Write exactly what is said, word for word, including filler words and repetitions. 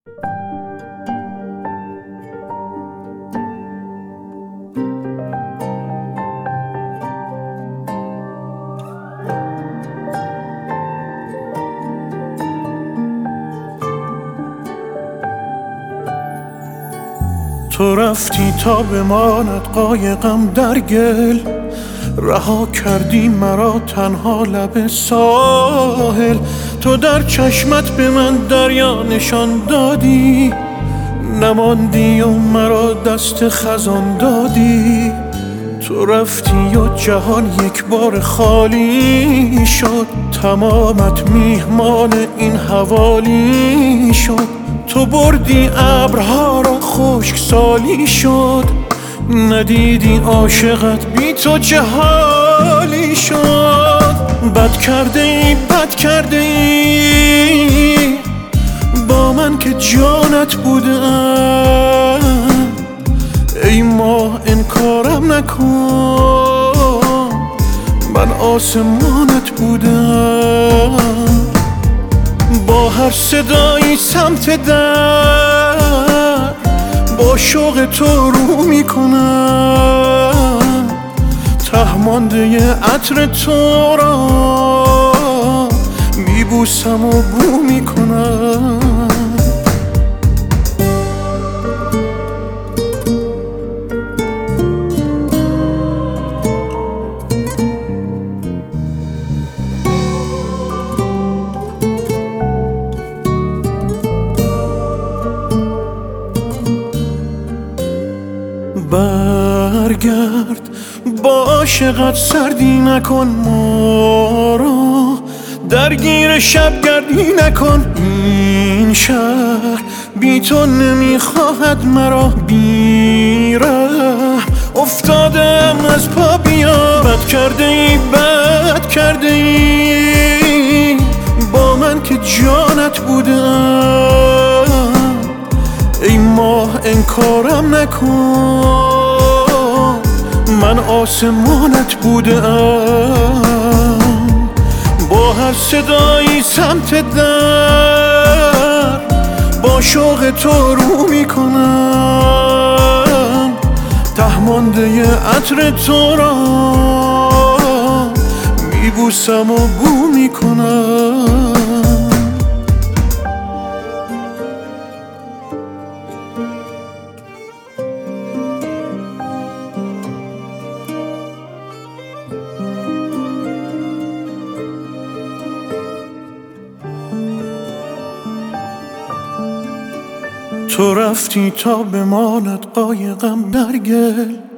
تو رفتی تا بماند قایقم در گل، رها کردی مرا تنها لب ساحل. تو در چشمت به من دریا نشان دادی، نماندی و مرا دست خزان دادی. تو رفتی و جهان یک بار خالی شد، تمامت میهمان این حوالی شد. تو بردی ابرها را خشک سالی شد، ندیدی عاشقت بی تو چه حالی شد. بد کرده ای بد کرده ای با من که جانت بودم. ای ماه انکارم نکن، من آسمانت بودم. با هر صدایی سمت در با شوق تو رو میکنم، ته مانده عطر تو را میبوسم و بو میکنم. برگرد با عاشقت سردی نکن ما را، درگیر شبگردی نکن. این شهر بی تو نمیخواهد مرا، بی ره افتادم از پا بیا. بد کرده ای بد کرده ای با من که جانت بودم. ای ماه انکارم نکن، من آسمانت بودم. با هر صدایی سمت در با شوق تو رو میکنم، ته مانده عطر تو را میبوسم و بو میکنم. تو رفتی تا بماند قایقم در گل،